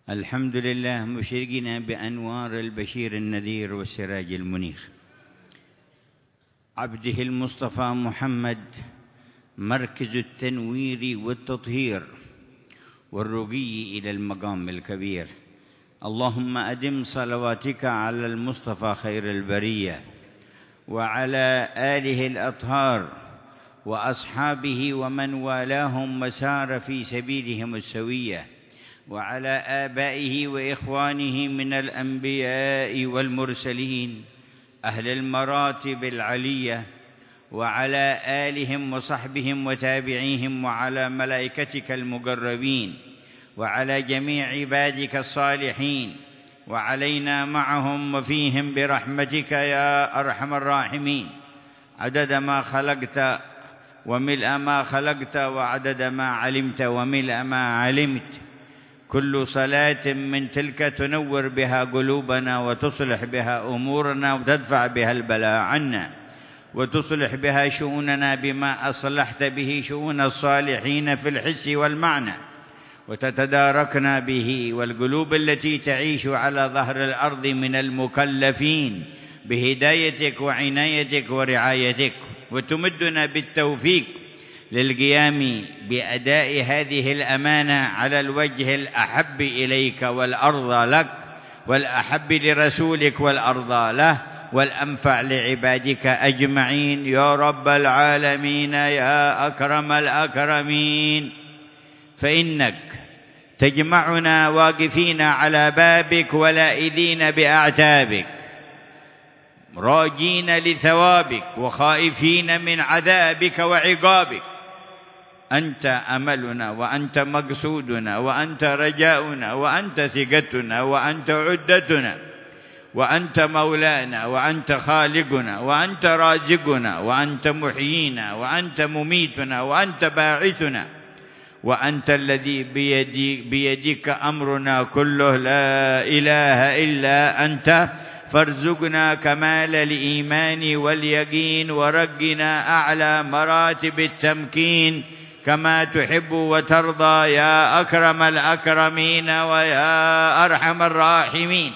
الحمد لله مشرقنا بأنوار البشير النذير والسراج المنير، عبده المصطفى محمد مركز التنوير والتطهير والرقي إلى المقام الكبير. اللهم أدم صلواتك على المصطفى خير البرية وعلى آله الأطهار وأصحابه ومن والاهم وسار في سبيلهم السوية، وعلى آبائه وإخوانه من الأنبياء والمرسلين أهل المراتب العلية، وعلى آلهم وصحبهم وتابعيهم، وعلى ملائكتك المقربين، وعلى جميع عبادك الصالحين، وعلينا معهم وفيهم برحمتك يا أرحم الراحمين، عدد ما خلقت وملء ما خلقت، وعدد ما علمت وملء ما علمت. كل صلاة من تلك تنور بها قلوبنا وتصلح بها أمورنا وتدفع بها البلاء عنا، وتصلح بها شؤوننا بما أصلحت به شؤون الصالحين في الحس والمعنى، وتتداركنا به والقلوب التي تعيش على ظهر الأرض من المكلفين بهدايتك وعنايتك ورعايتك، وتمدنا بالتوفيق للقيام بأداء هذه الأمانة على الوجه الأحب إليك والأرضى لك، والأحب لرسولك والأرضى له، والأنفع لعبادك أجمعين يا رب العالمين يا أكرم الأكرمين. فإنك تجمعنا واقفين على بابك ولائذين بأعتابك، راجين لثوابك وخائفين من عذابك وعقابك. أنت أملنا وأنت مقصودنا وأنت رجاؤنا وأنت ثقتنا وأنت عدتنا، وأنت مولانا وأنت خالقنا وأنت رازقنا وأنت محيينا وأنت مميتنا وأنت باعثنا، وأنت الذي بيدك أمرنا كله، لا إله إلا أنت. فارزقنا كمال الإيمان واليقين، ورقنا أعلى مراتب التمكين كما تحب وترضى يا أكرم الأكرمين ويا أرحم الراحمين.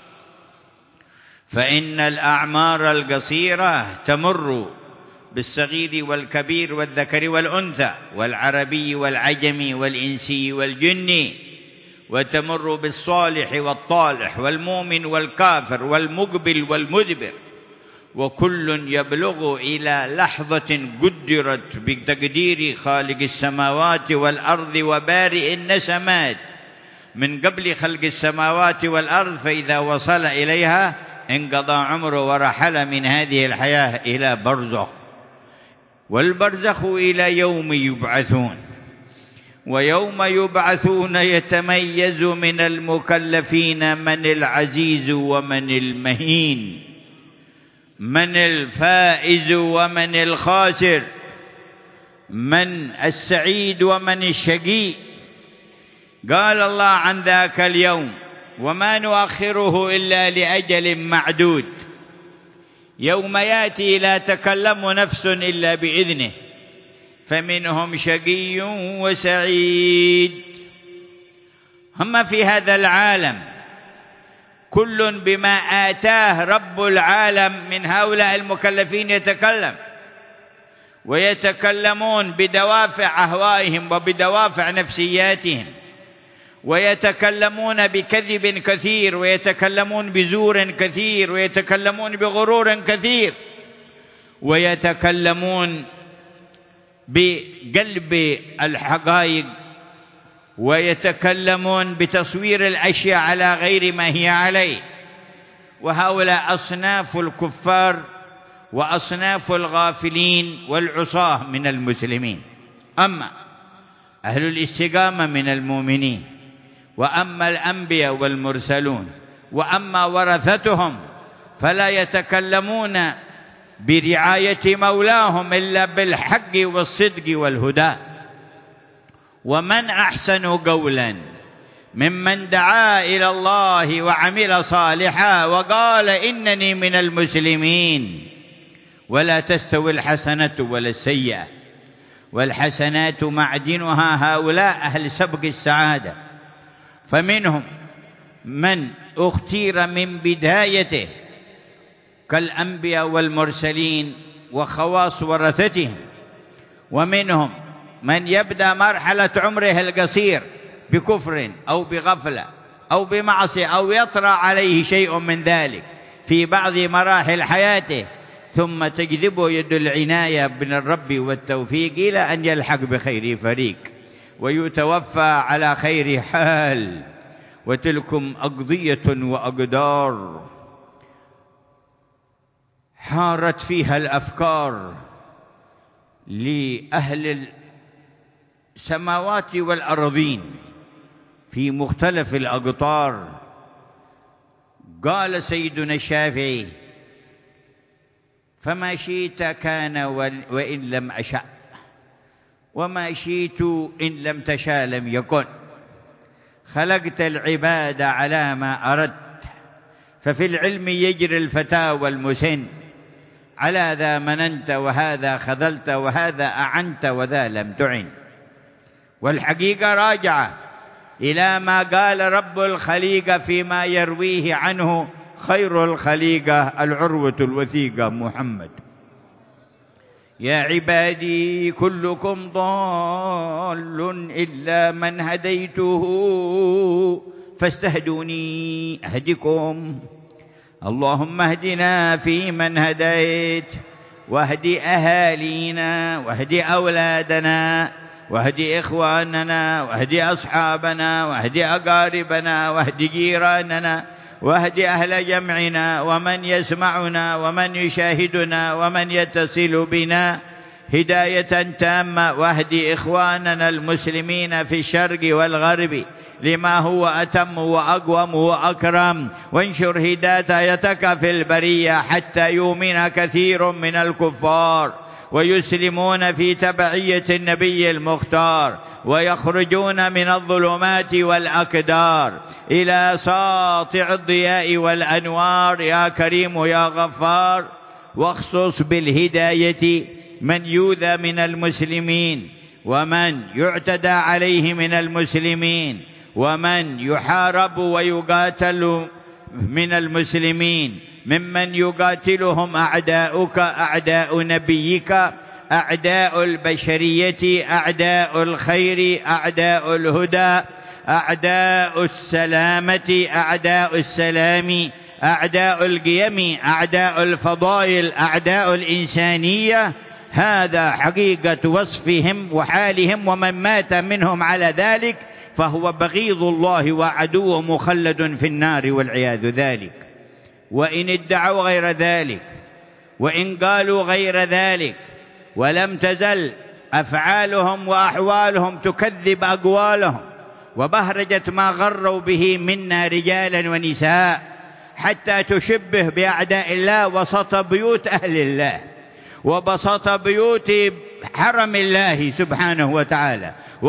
فإن الأعمار القصيرة تمر بالصغير والكبير والذكر والأنثى والعربي والعجمي والإنسي والجني، وتمر بالصالح والطالح والمؤمن والكافر والمقبل والمدبر، وكل يبلغ إلى لحظة قدرت بتقدير خالق السماوات والأرض وبارئ النسمات من قبل خلق السماوات والأرض، فإذا وصل إليها انقضى عمره ورحل من هذه الحياة إلى برزخ، والبرزخ إلى يوم يبعثون. ويوم يبعثون يتميز من المكلفين من العزيز ومن المهين، من الفائز ومن الخاسر، من السعيد ومن الشقي. قال الله عن ذاك اليوم: وما نؤخره إلا لأجل معدود، يوم يأتي لا تكلم نفس إلا بإذنه، فمنهم شقي وسعيد. هم في هذا العالم كل بما آتاه رب العالم من هؤلاء المكلفين يتكلم، ويتكلمون بدوافع أهوائهم وبدوافع نفسياتهم، ويتكلمون بكذب كثير، ويتكلمون بزور كثير، ويتكلمون بغرور كثير، ويتكلمون بقلب الحقائق، ويتكلمون بتصوير الأشياء على غير ما هي عليه. وهؤلاء أصناف الكفار وأصناف الغافلين والعصاة من المسلمين. أما أهل الاستقامة من المؤمنين، وأما الأنبياء والمرسلون، وأما ورثتهم، فلا يتكلمون برعاية مولاهم إلا بالحق والصدق والهدى. ومن أحسن قولا ممن دعا إلى الله وعمل صالحا وقال إنني من المسلمين. ولا تستوي الحسنة ولا السيئة، والحسنات معدنها هؤلاء أهل سبق السعادة. فمنهم من اختير من بدايته كالأنبياء والمرسلين وخواص ورثتهم، ومنهم من يبدأ مرحلة عمره القصير بكفر أو بغفلة أو بمعصية أو يطرأ عليه شيء من ذلك في بعض مراحل حياته، ثم تجذبه يد العناية من الرب والتوفيق إلى أن يلحق بخير فريق ويتوفى على خير حال. وتلكم أقضية وأقدار حارت فيها الأفكار لأهل السماوات والأرضين في مختلف الأقطار. قال سيدنا الشافعي: فما شئت كان وإن لم أشأ، وما شئت إن لم تشاء لم يكن، خلقت العباد على ما أردت، ففي العلم يجري الفتى والمسن، على ذا مننت وهذا خذلت وهذا أعنت وذا لم تعن. والحقيقة راجعة إلى ما قال رب الخليقة فيما يرويه عنه خير الخليقة العروة الوثيقة محمد: يا عبادي كلكم ضال إلا من هديته فاستهدوني أهدكم. اللهم اهدنا فيمن هديت، واهد أهالينا، واهد أولادنا، واهد إخواننا، واهد أصحابنا، واهد أقاربنا، واهد جيراننا، واهد أهل جمعنا ومن يسمعنا ومن يشاهدنا ومن يتصل بنا هداية تامة، واهد إخواننا المسلمين في الشرق والغرب لما هو أتم وأقوم وأكرم، وانشر هدايتك في البرية حتى يؤمن كثير من الكفار ويسلمون في تبعية النبي المختار، ويخرجون من الظلمات والأكدار إلى ساطع الضياء والأنوار يا كريم يا غفار. واخصص بالهداية من يؤذى من المسلمين، ومن يعتدى عليه من المسلمين، ومن يحارب ويقاتل من المسلمين، ممن يقاتلهم أعداؤك أعداء نبيك، أعداء البشرية، أعداء الخير، أعداء الهدى، أعداء السلامة، أعداء السلام، أعداء القيم، أعداء الفضائل، أعداء الإنسانية. هذا حقيقة وصفهم وحالهم، ومن مات منهم على ذلك فهو بغيض الله وعدو مخلد في النار والعياذ ذلك. وإن ادعوا غير ذلك، وإن قالوا غير ذلك، ولم تزل أفعالهم وأحوالهم تكذب أقوالهم، وبهرجت ما غروا به منا رجالا ونساء، حتى تشبه بأعداء الله وسط بيوت أهل الله، وبسط بيوت حرم الله سبحانه وتعالى،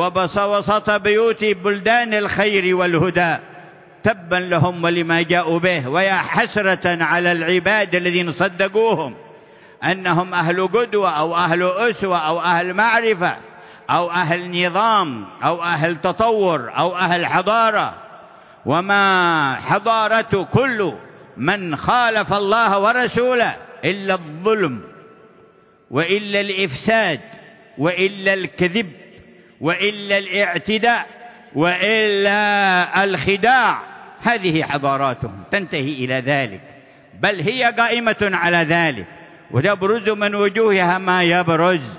وسط بيوت بلدان الخير والهدى. تبا لهم ولما جاءوا به، ويا حسرة على العباد الذين صدقوهم أنهم أهل قدوة أو أهل أسوة أو أهل معرفة أو أهل نظام أو أهل تطور أو أهل حضارة. وما حضارة كل من خالف الله ورسوله إلا الظلم، وإلا الإفساد، وإلا الكذب، وإلا الاعتداء، وإلا الخداع. هذه حضاراتهم تنتهي إلى ذلك، بل هي قائمة على ذلك، ويبرز من وجوهها ما يبرز.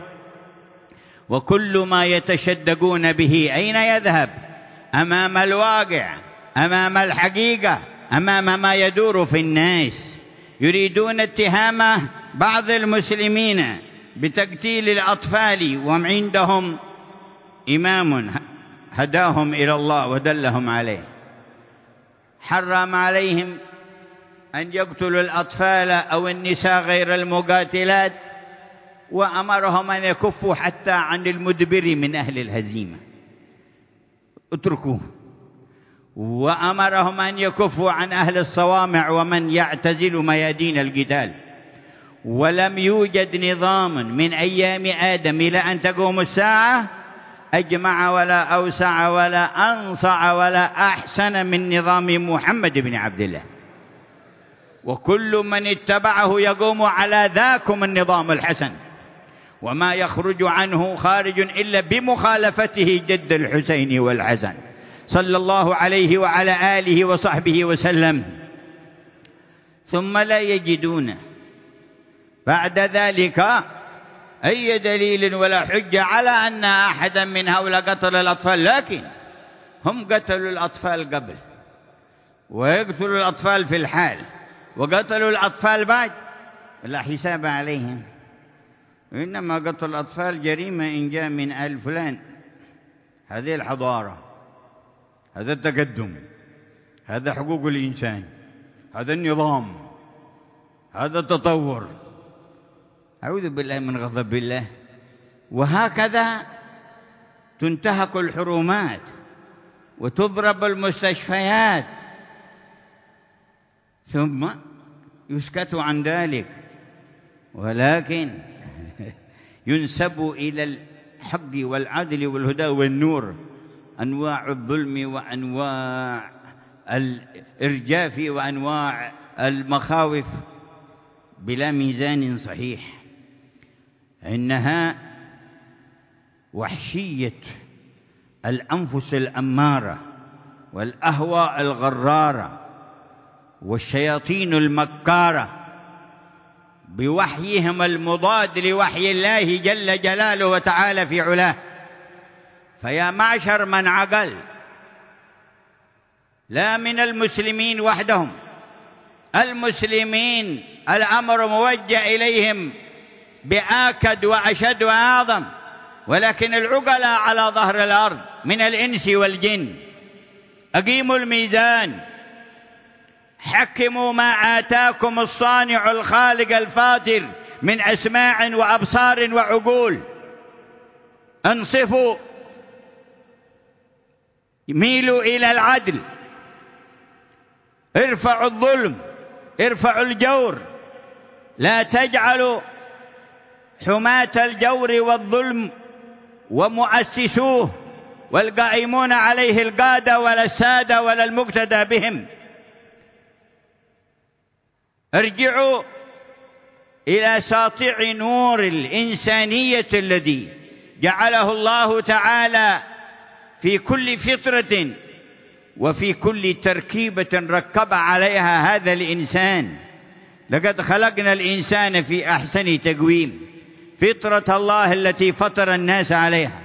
وكل ما يتشدقون به أين يذهب؟ أمام الواقع، أمام الحقيقة، أمام ما يدور في الناس. يريدون اتهام بعض المسلمين بتقتيل الأطفال، وعندهم إمام هداهم إلى الله ودلهم عليه، حرم عليهم أن يقتلوا الأطفال أو النساء غير المقاتلات، وأمرهم أن يكفوا حتى عن المدبر من أهل الهزيمة، اتركوه. وأمرهم أن يكفوا عن أهل الصوامع ومن يعتزل ميادين القتال. ولم يوجد نظام من أيام آدم إلى أن تقوم الساعة أجمع ولا أوسع ولا أنصع ولا أحسن من نظام محمد بن عبد الله، وكل من اتبعه يقوم على ذاكم النظام الحسن، وما يخرج عنه خارج إلا بمخالفته جد الحسين والحسن صلى الله عليه وعلى آله وصحبه وسلم. ثم لا يجدون بعد ذلك أي دليل ولا حجة على أن أحدا من هؤلاء قتل الأطفال، لكن هم قتلوا الأطفال قبل، ويقتلوا الأطفال في الحال، وقتلوا الأطفال بعد، لا حساب عليهم. وإنما قتل الأطفال جريمة إن جاء من آل فلان. هذه الحضارة، هذا التقدم، هذا حقوق الإنسان، هذا النظام، هذا التطور. أعوذ بالله من غضب الله. وهكذا تنتهك الحرمات وتضرب المستشفيات، ثم يسكت عن ذلك، ولكن ينسب إلى الحق والعدل والهدى والنور أنواع الظلم وأنواع الإرجاف وأنواع المخاوف بلا ميزان صحيح. إنها وحشية الأنفس الأمارة والأهواء الغرارة والشياطين المكارة بوحيهم المضاد لوحي الله جل جلاله وتعالى في علاه. فيا معشر من عقل، لا من المسلمين وحدهم، المسلمين الأمر موجه إليهم بآكد وأشد وأعظم، ولكن العقلاء على ظهر الأرض من الإنس والجن أقيموا الميزان، حكموا ما آتاكم الصانع الخالق الفاطر من أسماع وأبصار وعقول، انصفوا، ميلوا إلى العدل، ارفعوا الظلم، ارفعوا الجور، لا تجعلوا حماة الجور والظلم ومؤسسوه والقائمون عليه القادة ولا السادة ولا المقتدى بهم. ارجعوا إلى ساطع نور الإنسانية الذي جعله الله تعالى في كل فطرة وفي كل تركيبة ركب عليها هذا الإنسان. لقد خلقنا الإنسان في أحسن تقويم، فطرة الله التي فطر الناس عليها.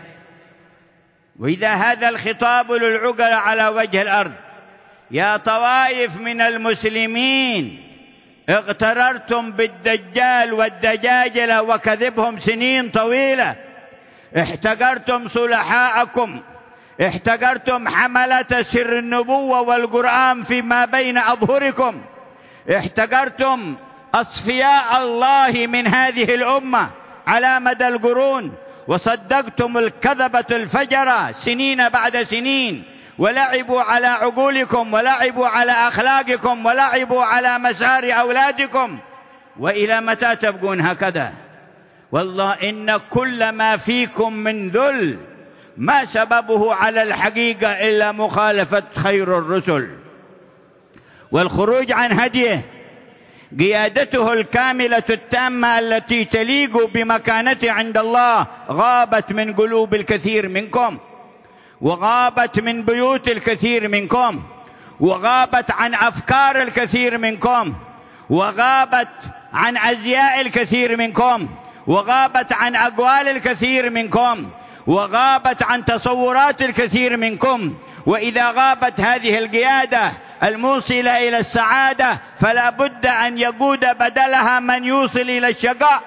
وإذا هذا الخطاب للعقل على وجه الأرض، يا طوائف من المسلمين اغتررتم بالدجال والدجاجلة وكذبهم سنين طويلة، احتقرتم صلحاءكم، احتقرتم حملة سر النبوة والقرآن فيما بين أظهركم، احتقرتم أصفياء الله من هذه الأمة على مدى القرون، وصدقتم الكذبة الفجرة سنين بعد سنين، ولعبوا على عقولكم ولعبوا على أخلاقكم ولعبوا على مسار أولادكم. وإلى متى تبقون هكذا؟ والله إن كل ما فيكم من ذل ما سببه على الحقيقة إلا مخالفة خير الرسل والخروج عن هديه، قيادته الكاملة التامة التي تليق بمكانته عند الله غابت من قلوب الكثير منكم، وغابت من بيوت الكثير منكم، وغابت عن أفكار الكثير منكم، وغابت عن أزياء الكثير منكم، وغابت عن أقوال الكثير منكم، وغابت عن تصورات الكثير منكم. وإذا غابت هذه القيادة الموصلة إلى السعادة فلا بد أن يقود بدلها من يوصل إلى الشقاء،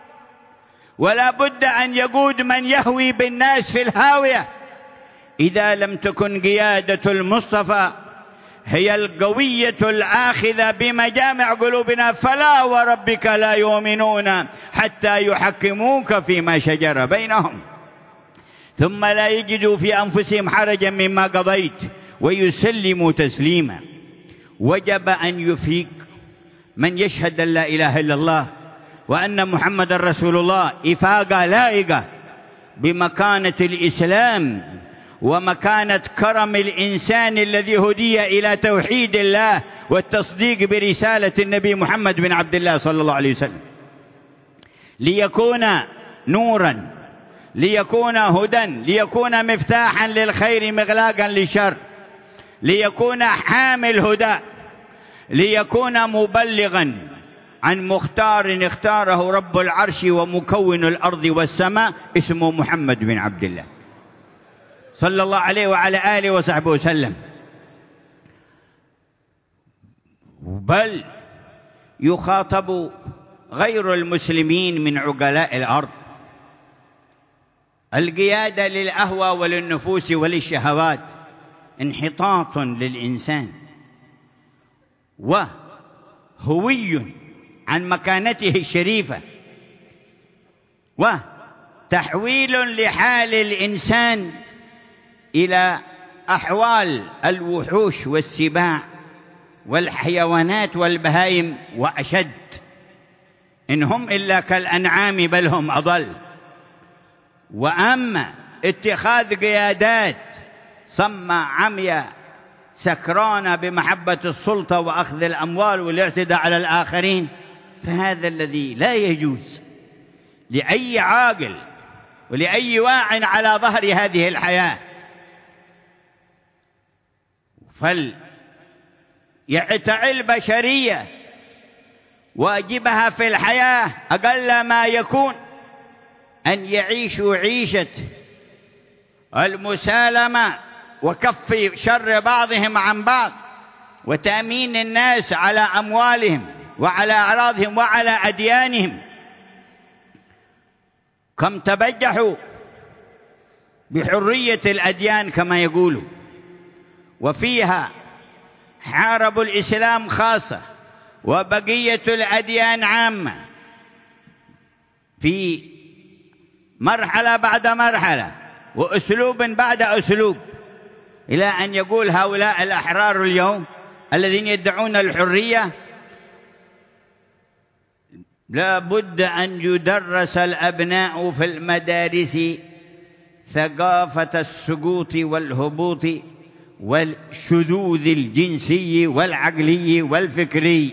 ولا بد أن يقود من يهوي بالناس في الهاوية. إذا لم تكن قيادة المصطفى هي القوية الآخذة بمجامع قلوبنا فلا وربك لا يؤمنون حتى يحكموك فيما شجر بينهم ثم لا يجدوا في أنفسهم حرجا مما قضيت ويسلموا تسليما. وجب أن يفيق من يشهد أن لا إله إلا الله وأن محمد رسول الله إفاقة لائقة بمكانة الإسلام ومكانة كرم الإنسان الذي هدي إلى توحيد الله والتصديق برسالة النبي محمد بن عبد الله صلى الله عليه وسلم، ليكون نوراً، ليكون هدى، ليكون مفتاحاً للخير مغلاقاً للشر، ليكون حامل هدى، ليكون مبلغاً عن مختار اختاره رب العرش ومكون الأرض والسماء اسمه محمد بن عبد الله صلى الله عليه وعلى آله وصحبه وسلم. بل يخاطب غير المسلمين من عقلاء الأرض. القيادة للأهوى وللنفوس وللشهوات انحطاط للإنسان وهوي عن مكانته الشريفة وتحويل لحال الإنسان إلى أحوال الوحوش والسباع والحيوانات والبهائم وأشد، إن هم إلا كالأنعام بل هم أضل. وأما اتخاذ قيادات صمة عمياء سكرانة بمحبة السلطة وأخذ الأموال والاعتداء على الآخرين، فهذا الذي لا يجوز لأي عاقل ولأي واع على ظهر هذه الحياة. فليعتعي البشرية واجبها في الحياة أقل ما يكون أن يعيشوا عيشة المسالمة وكف شر بعضهم عن بعض وتأمين الناس على أموالهم وعلى أعراضهم وعلى أديانهم. كم تبجحوا بحرية الأديان كما يقولوا، وفيها حاربوا الإسلام خاصة وبقية الأديان عامة في مرحلة بعد مرحلة وأسلوب بعد أسلوب، إلى أن يقول هؤلاء الأحرار اليوم الذين يدعون الحرية لا بد أن يدرس الأبناء في المدارس ثقافة السقوط والهبوط والشذوذ الجنسي والعقلي والفكري،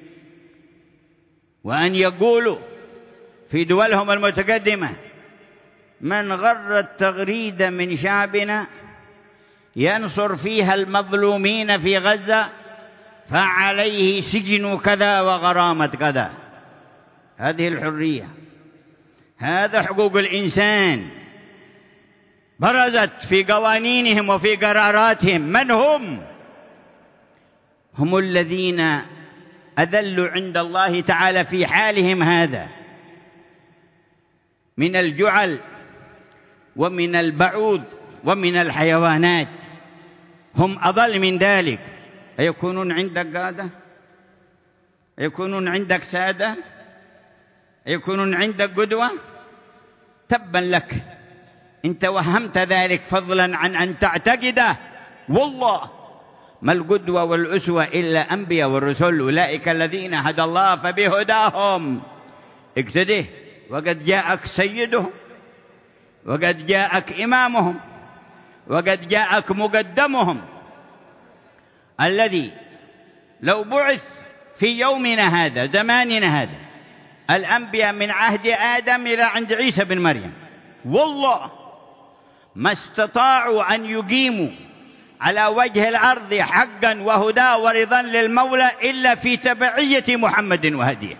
وأن يقولوا في دولهم المتقدمة من غر التغريد من شعبنا ينصر فيها المظلومين في غزة فعليه سجن كذا وغرامة كذا. هذه الحرية، هذا حقوق الإنسان برزت في قوانينهم وفي قراراتهم. من هم؟ هم الذين أذلوا عند الله تعالى في حالهم هذا من الجعل ومن البعوض ومن الحيوانات، هم أضل من ذلك. أيكونون عندك قادة؟ أيكونون عندك سادة؟ أيكونون عندك قدوة؟ تبا لك إن توهمت ذلك، فضلا عن أن تعتقده. والله ما القدوة والأسوة إلا أنبياء والرسل، أولئك الذين هدى الله فبهداهم اقتده. وقد جاءك سيدهم، وقد جاءك إمامهم، وقد جاءك مقدمهم الذي لو بعث في يومنا هذا زماننا هذا الأنبياء من عهد آدم إلى عند عيسى بن مريم، والله ما استطاعوا أن يقيموا على وجه الأرض حقا وهدى ورضا للمولى إلا في تبعية محمد وهديه،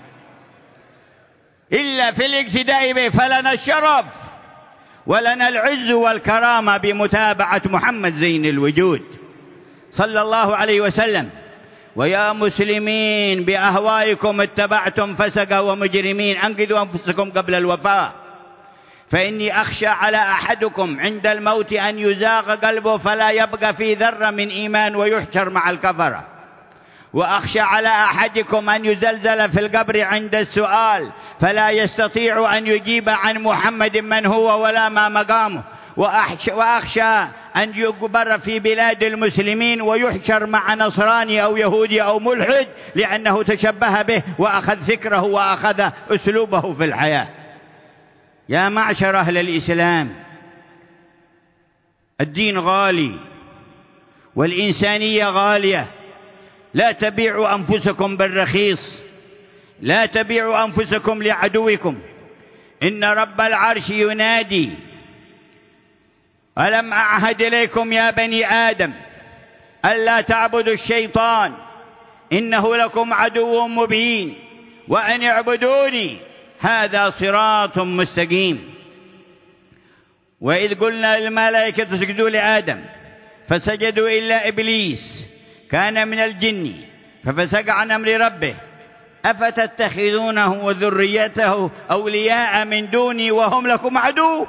إلا في الاقتداء به. فلنا الشرف ولنا العز والكرامة بمتابعة محمد زين الوجود صلى الله عليه وسلم. ويا مسلمين بأهوائكم اتبعتم فسقا ومجرمين أنقذوا أنفسكم قبل الوفاة، فإني أخشى على أحدكم عند الموت أن يزاغ قلبه فلا يبقى في ذرة من إيمان ويحشر مع الكفرة، وأخشى على أحدكم أن يزلزل في القبر عند السؤال فلا يستطيع أن يجيب عن محمد من هو ولا ما مقامه، وأخشى أن يقبر في بلاد المسلمين ويحشر مع نصراني أو يهودي أو ملحد لأنه تشبه به وأخذ فكره وأخذ أسلوبه في الحياة. يا معشر أهل الإسلام، الدين غالي والإنسانية غالية، لا تبيعوا أنفسكم بالرخيص، لا تبيعوا أنفسكم لعدوكم. إن رب العرش ينادي: ألم أعهد إليكم يا بني آدم ألا تعبدوا الشيطان إنه لكم عدو مبين وأن اعبدوني هذا صراط مستقيم. وإذ قلنا للملائكة اسجدوا لآدم فسجدوا إلا إبليس كان من الجن ففسق عن أمر ربه أفتتخذونه وذريته أولياء من دوني وهم لكم عدو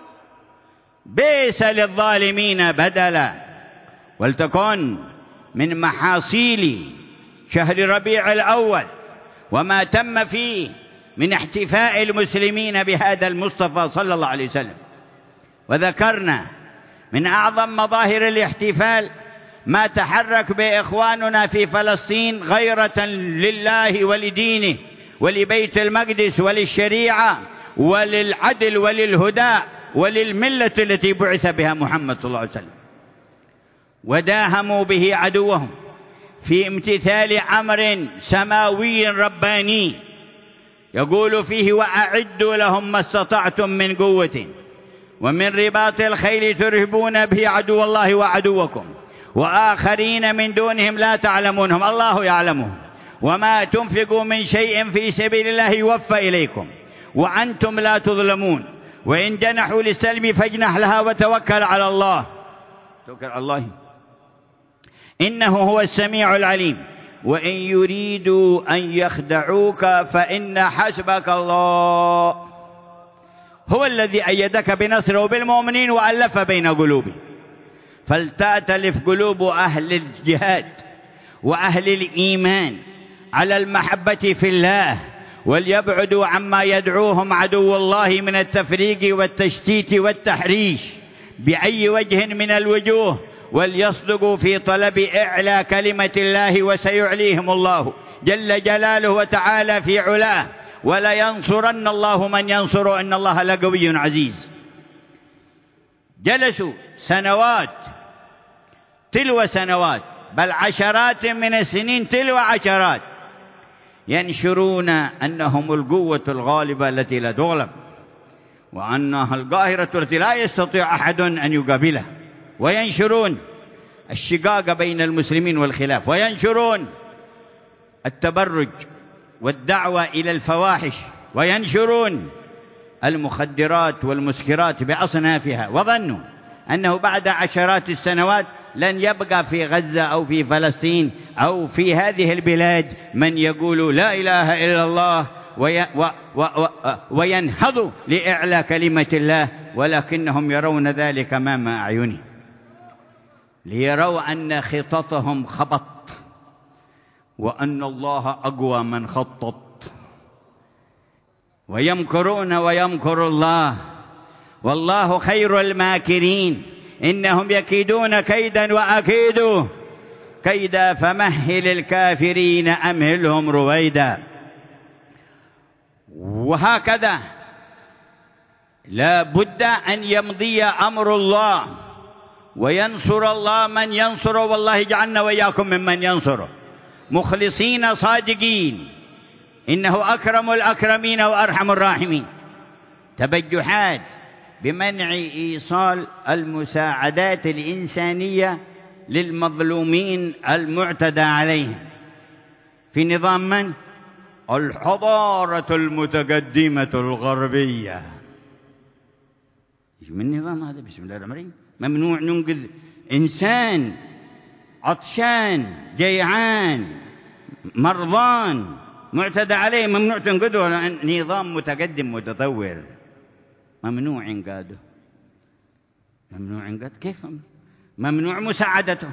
بئس للظالمين بدلا. ولتكن من محاصيل شهر ربيع الأول وما تم فيه من احتفاء المسلمين بهذا المصطفى صلى الله عليه وسلم. وذكرنا من أعظم مظاهر الاحتفال ما تحرك بإخواننا في فلسطين غيرة لله ولدينه ولبيت المقدس وللشريعة وللعدل وللهدى وللملة التي بعث بها محمد صلى الله عليه وسلم، وداهموا به عدوهم في امتثال أمر سماوي رباني يقول فيه: وأعدوا لهم ما استطعتم من قوة ومن رباط الخيل ترهبون به عدو الله وعدوكم وآخرين من دونهم لا تعلمونهم الله يعلمهم وما تنفقوا من شيء في سبيل الله يوفى إليكم وأنتم لا تظلمون وإن جنحوا للسلم فاجنح لها وتوكل على الله. توكل على الله إنه هو السميع العليم. وإن يريدوا أن يخدعوك فإن حسبك الله هو الذي أيدك بنصره بالمؤمنين وألف بين قلوبهم. فلتأتلف قلوب أهل الجهاد وأهل الإيمان على المحبة في الله، وليبعدوا عما يدعوهم عدو الله من التفريق والتشتيت والتحريش بأي وجه من الوجوه، وليصدقوا في طلب إعلى كلمة الله وسيعليهم الله جل جلاله وتعالى في علاه، ولا ينصرن الله من ينصره إن الله لقوي عزيز. جلسوا سنوات تلو سنوات، بل عشرات من السنين تلو عشرات، ينشرون أنهم القوة الغالبة التي لا تغلب، وأنها القاهرة التي لا يستطيع أحد أن يقابلها، وينشرون الشقاق بين المسلمين والخلاف، وينشرون التبرج والدعوة إلى الفواحش، وينشرون المخدرات والمسكرات بأصنافها، وظنوا أنه بعد عشرات السنوات لن يبقى في غزة أو في فلسطين أو في هذه البلاد من يقول لا إله إلا الله وينهض لإعلى كلمة الله، ولكنهم يرون ذلك أمام أعينهم، ليروا أن خططهم خبط وأن الله أقوى من خطط. ويمكرون ويمكر الله والله خير الماكرين، إنهم يكيدون كيدا وأكيد كيدا فمهل الكافرين أمهلهم رويدا. وهكذا لا بد أن يمضي أمر الله وينصر الله من ينصره، والله يجعلنا وإياكم ممن ينصره مخلصين صادقين، إنه أكرم الأكرمين وأرحم الراحمين. تبجحات بمنع إيصال المساعدات الإنسانية للمظلومين المعتدى عليهم في نظام من؟ الحضارة المتقدمة الغربية. من نظام هذا؟ بسم الله الرحمن الرحيم. ممنوع ننقذ إنسان عطشان جيعان مرضان معتدى عليه، ممنوع تنقذه. نظام متقدم متطور ممنوع إنقاذه، ممنوع إنقاذ. كيف ممنوع مساعدته؟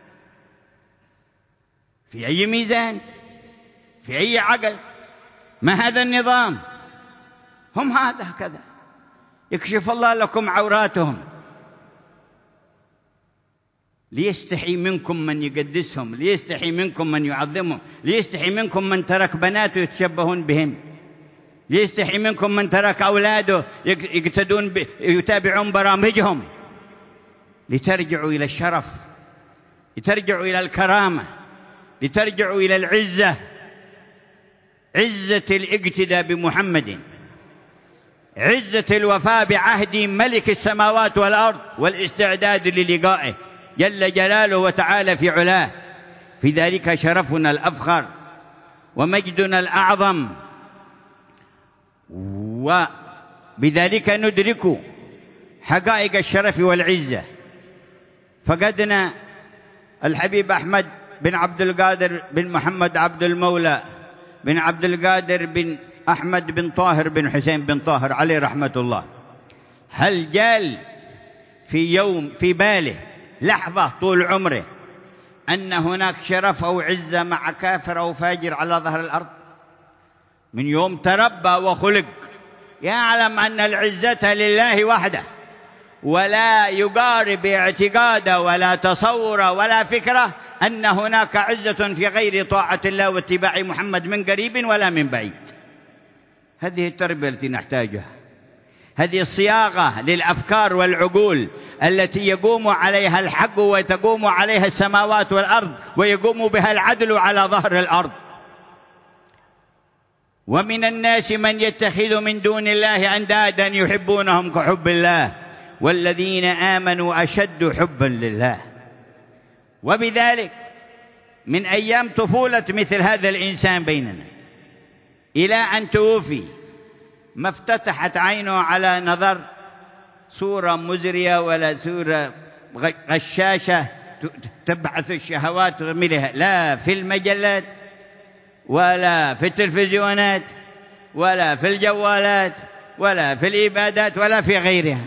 في أي ميزان؟ في أي عقل؟ ما هذا النظام؟ هم هكذا يكشف الله لكم عوراتهم ليستحي منكم من يقدسهم، ليستحي منكم من يعظمهم، ليستحي منكم من ترك بناته يتشبهون بهم. ليستحي منكم من ترك أولاده يتابعون برامجهم، لترجعوا إلى الشرف، لترجعوا إلى الكرامة، لترجعوا إلى العزة، عزة الاقتداء بمحمد، عزة الوفاء بعهد ملك السماوات والأرض، والاستعداد للقائه جل جلاله وتعالى في علاه. في ذلك شرفنا الأفخر ومجدنا الأعظم، وبذلك ندرك حقائق الشرف والعزة. فقدنا الحبيب أحمد بن عبد القادر بن محمد عبد المولى بن عبد القادر بن أحمد بن طاهر بن حسين بن طاهر عليه رحمة الله. هل جال في يوم في باله لحظة طول عمره أن هناك شرف أو عزة مع كافر أو فاجر على ظهر الأرض؟ من يوم تربى وخلق يعلم أن العزة لله وحده، ولا يقارب اعتقاده ولا تصوره ولا فكرة أن هناك عزة في غير طاعة الله واتباع محمد من قريب ولا من بعيد. هذه التربية التي نحتاجها، هذه الصياغة للأفكار والعقول التي يقوم عليها الحق وتقوم عليها السماوات والأرض ويقوم بها العدل على ظهر الأرض. ومن الناس من يتخذ من دون الله أندادا يحبونهم كحب الله والذين آمنوا أشد حبا لله. وبذلك من أيام طفولة مثل هذا الإنسان بيننا إلى أن توفي ما افتتحت عينه على نظر صورة مزرية ولا صورة غشاشة تبعث الشهوات وترميها، لا في المجلات ولا في التلفزيونات ولا في الجوالات ولا في الإبادات ولا في غيرها.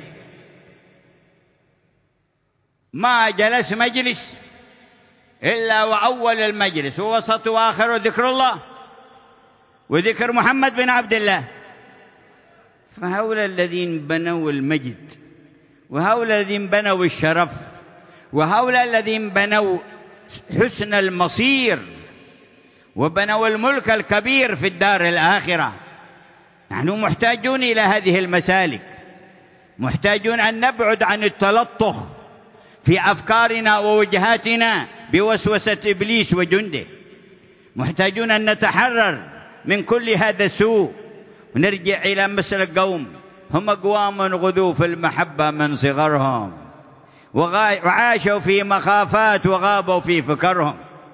ما جلس مجلس إلا وأول المجلس ووسط وآخر ذكر الله وذكر محمد بن عبد الله. فهؤلاء الذين بنوا المجد، وهؤلاء الذين بنوا الشرف، وهؤلاء الذين بنوا حسن المصير وبنوا الملك الكبير في الدار الآخرة، نحن محتاجون إلى هذه المسالك، محتاجون أن نبعد عن التلطخ في أفكارنا ووجهاتنا بوسوسة إبليس وجنده، محتاجون أن نتحرر من كل هذا السوء ونرجع إلى مثل القوم هم أقوام غذوا في المحبة من صغرهم وعاشوا في مخافات وغابوا في فكرهم.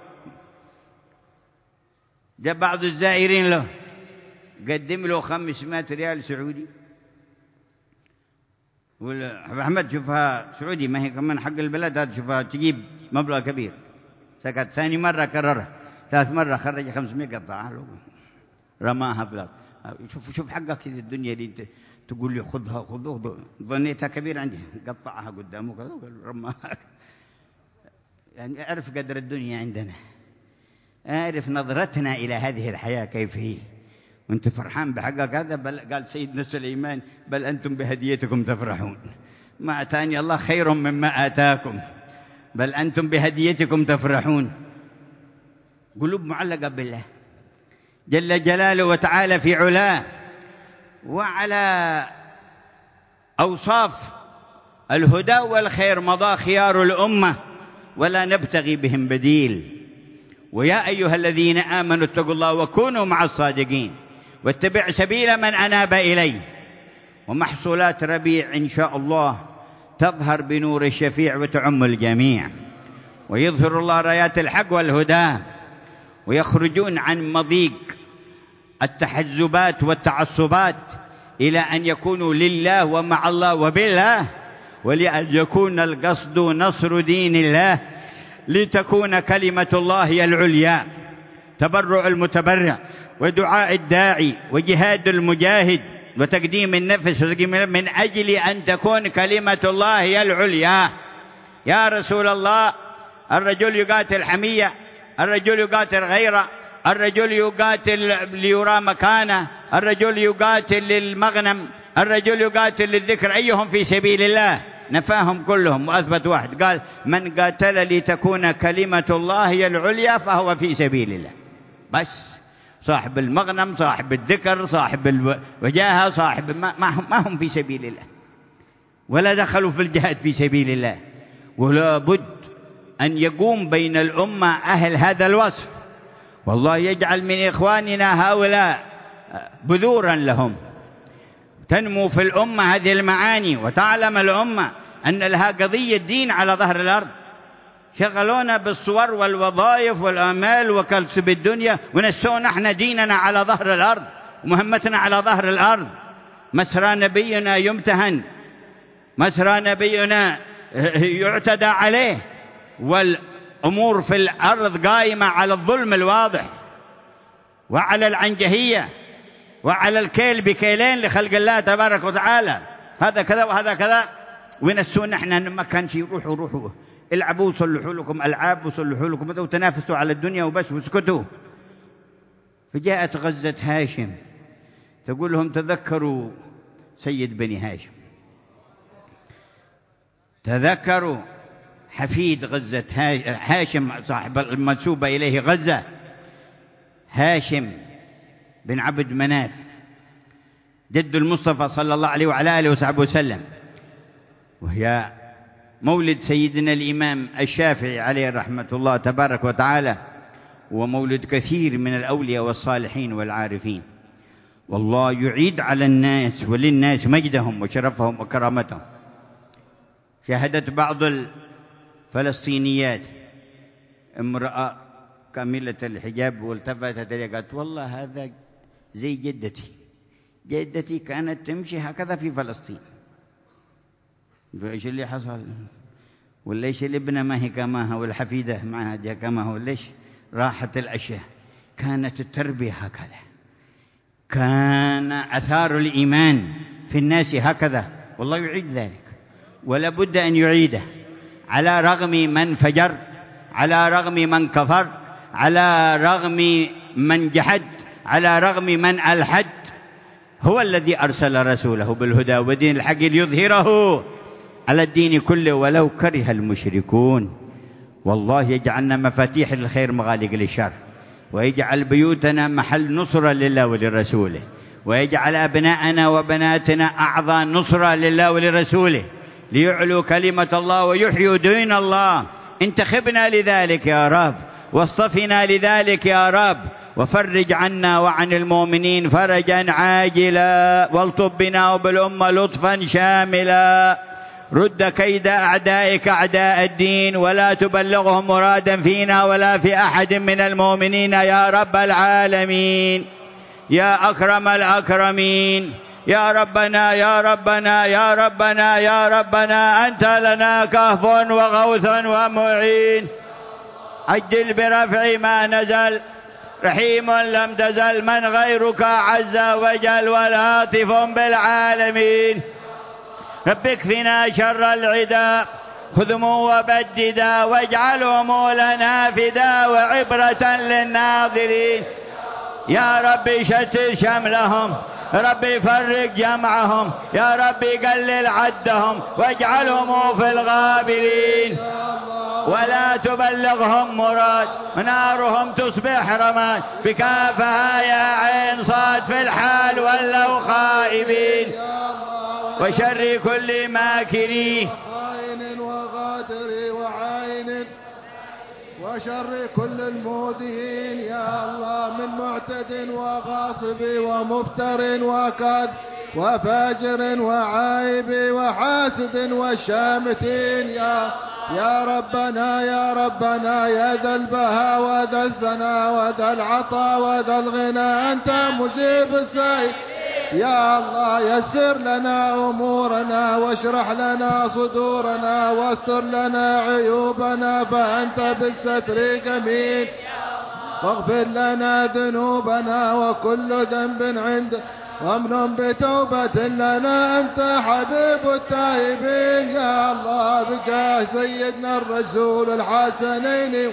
جاء بعض الزائرين له قدم له 500 ريال سعودي، أحمد شوفها سعودي ما هي كمان حق البلد، هذا شوفها تجيب مبلغ كبير. سكت، ثاني مرة كررها، ثالث مرة خرج 500 قطعها له رماها في الأرض. شوف حقك كذا الدنيا دي انت تقول لي خذها ظنيتها كبير عندي، قطعها قدامه كذا رماها. يعني اعرف قدر الدنيا عندنا، اعرف نظرتنا إلى هذه الحياة كيف هي، وانت فرحان بحقك هذا. بل قال سيدنا سليمان بل أنتم بهديتكم تفرحون، ما أتاني الله خير مما آتاكم بل أنتم بهديتكم تفرحون. قلوب معلقة بالله جل جلاله وتعالى في علاه، وعلى أوصاف الهدى والخير مضى خيار الأمة ولا نبتغي بهم بديل. ويا أيها الذين آمنوا اتقوا الله وكونوا مع الصادقين واتبع سبيل من أناب إليه. ومحصولات ربيع إن شاء الله تظهر بنور الشفيع وتعم الجميع، ويظهر الله رايات الحق والهدى، ويخرجون عن مضيق التحزبات والتعصبات إلى أن يكونوا لله ومع الله وبالله، ولأن يكون القصد نصر دين الله، لتكون كلمة الله هي العليا. تبرع المتبرع ودعاء الداعي وجهاد المجاهد وتقديم النفس من أجل أن تكون كلمة الله هي العليا. يا رسول الله، الرجل يقاتل حمية، الرجل يقاتل غيره، الرجل يقاتل ليرى مكانه، الرجل يقاتل للمغنم، الرجل يقاتل للذكر، أيهم في سبيل الله؟ نفاهم كلهم وأثبت واحد، قال من قاتل لتكون كلمة الله هي العليا فهو في سبيل الله. بس صاحب المغنم، صاحب الذكر، صاحب الوجاهة، صاحب ما هم في سبيل الله، ولا دخلوا في الجهاد في سبيل الله. ولا بد أن يقوم بين الأمة أهل هذا الوصف، والله يجعل من إخواننا هؤلاء بذورا لهم تنمو في الأمة هذه المعاني، وتعلم الأمة أن لها قضية دين على ظهر الأرض. شغلونا بالصور والوظائف والآمال وكسب الدنيا، ونسونا احنا ديننا على ظهر الأرض ومهمتنا على ظهر الأرض. مسرى نبينا يمتهن، مسرى نبينا يعتدى عليه، والأمور في الأرض قائمة على الظلم الواضح وعلى العنجهية وعلى الكيل بكيلين لخلق الله تبارك وتعالى. هذا كذا وهذا كذا، ونسونا احنا ما كان شيء. روحوا العبوا وصلحوا لكم ألعاب وصلحوا لكم هذا، وتنافسوا على الدنيا وبس واسكتوا. فجاءت غزة هاشم تقول لهم تذكروا سيد بني هاشم، تذكروا حفيد غزة هاشم صاحب المنسوبة إليه غزة، هاشم بن عبد مناف جد المصطفى صلى الله عليه وعلى آله وصحبه وسلم، وهي مولد سيدنا الإمام الشافعي عليه رحمة الله تبارك وتعالى، ومولد كثير من الأولياء والصالحين والعارفين. والله يعيد على الناس وللناس مجدهم وشرفهم وكرامتهم. شاهدت بعض الفلسطينيات امرأة كاملة الحجاب والتفتت إليه قالت والله هذا زي جدتي كانت تمشي هكذا في فلسطين. فإيش اللي حصل؟ وليش الابنة ما هي كماها والحفيدة معها كماها؟ وليش راحت الأشياء؟ كانت التربية هكذا، كان أثار الإيمان في الناس هكذا. والله يعيد ذلك، ولا بد أن يعيده، على رغم من فجر، على رغم من كفر، على رغم من جحد، على رغم من ألحد. هو الذي أرسل رسوله بالهدى ودين الحق ليظهره على الدين كله ولو كره المشركون. والله يجعلنا مفاتيح للخير مغاليق للشر، ويجعل بيوتنا محل نصرة لله ولرسوله، ويجعل أبناءنا وبناتنا أعضاء نصرة لله ولرسوله، ليعلو كلمة الله ويحيوا دين الله. انتخبنا لذلك يا رب، واصطفنا لذلك يا رب، وفرج عنا وعن المؤمنين فرجا عاجلا، والطف بنا وبالأمة لطفا شاملا. رد كيد أعدائك أعداء الدين، ولا تبلغهم مرادا فينا ولا في أحد من المؤمنين يا رب العالمين، يا أكرم الأكرمين، يا ربنا يا ربنا يا ربنا يا ربنا، أنت لنا كهف وغوث ومعين. عجل برفع ما نزل، رحيم لم تزل، من غيرك عز وجل، ولطيف بالعالمين. رب اكفنا شر العدا، خذهم وبددا، واجعلهم لنا فدا وعبرة للناظرين. يا رب شتت شملهم، ربي فرق جمعهم، يا ربي قلل عدهم، واجعلهم في الغابرين، ولا تبلغهم مراد، نارهم تصبح رماد، بكافها يا عين صاد في الحال ولو خائبين، وشر كل ماكرين وخائن وغادر وعين، وشر كل المؤذين يا الله، من معتد وغاصب ومفتر وكاذب وفاجر وعايب وحاسد والشامتين. يا ربنا يا ربنا، يا ذا البهاء وذا السنا وذا العطاء وذا الغنى، أنت مجيب السائل يا الله. يسر لنا أمورنا، واشرح لنا صدورنا، واستر لنا عيوبنا، فأنت بالستر جميل. واغفر لنا ذنوبنا وكل ذنب عندك، وامن بتوبة لنا، أنت حبيب التائبين يا الله. بجاه سيدنا الرسول الحسنين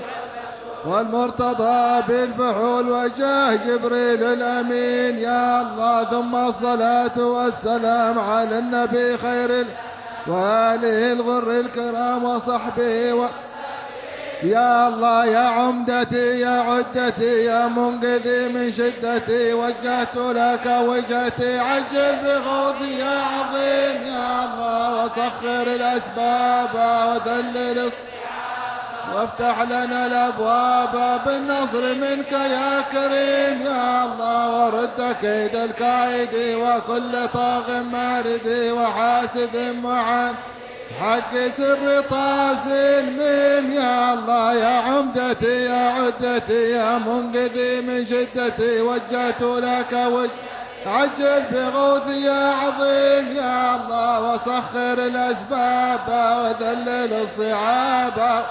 والمرتضى بالفحول، وجاه جبريل الأمين يا الله. ثم الصلاة والسلام على النبي خير وآله الغر الكرام وصحبه يا الله يا عمدتي يا عدتي يا منقذي من شدتي وجهت لك وجهتي عجل بغوثي يا عظيم يا الله وسخر الأسباب وذلل وافتح لنا الأبواب بالنصر منك يا كريم يا الله ورد كيد الكائد وكل طاغ مارد وحاسد معان حق سر طاسين ميم يا الله يا عمدتي يا عدتي يا منقذي من شدتي وجهت لك وجه عجل بغوثي يا عظيم يا الله وسخر الأسباب وذلل الصعاب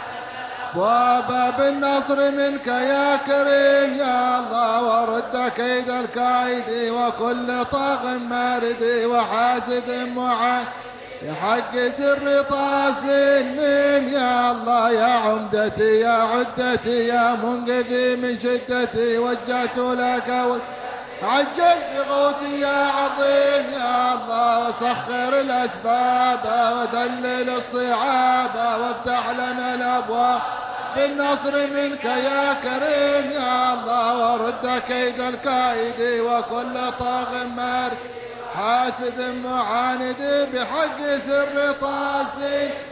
وباب النصر منك يا كريم يا الله ورد كيد الكائد وكل طاغ مارد وحاسد معان بحق سر طاسين ميم يا الله يا عمدتي يا عدتي يا منقذي من شدتي وجهت لك عجل بغوثي يا عظيم يا الله وسخر الأسباب وذلل الصعاب وافتح لنا الأبواب بالنصر منك يا كريم يا الله ورد كيد الكائد وكل طاغ مارد حاسد معاند بحق سر طاسين